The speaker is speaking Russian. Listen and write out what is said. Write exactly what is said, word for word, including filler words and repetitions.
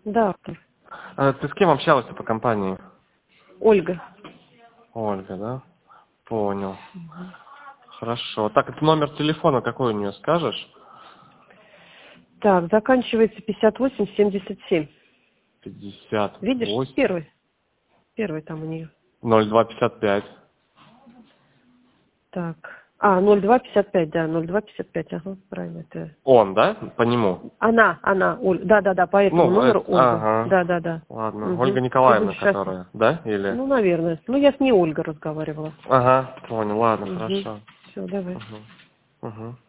Да. А ты с кем общалась по компании? Ольга. Ольга, да? Понял. Хорошо. Так, это номер телефона какой у нее, скажешь? Так, заканчивается пятьдесят восемь семьдесят семь. пятьдесят Видишь, восемь. первый. Первый там у нее. ноль два пятьдесят пять. Так. А, ноль два пятьдесят пять, да, ноль два пятьдесят пять, ага, правильно. Это... Он, да? По нему? Она, она, Оль... да, да, да, по этому Ну, номеру это, Ольга. ага. Да, да, да. Ладно. Угу. Ольга Ты Николаевна, будешь сейчас... которая, да? Или? Ну, наверное. Ну, я с ней Ольга разговаривала. Ага, понял, ладно, Угу. хорошо. Все, давай. Угу. Угу.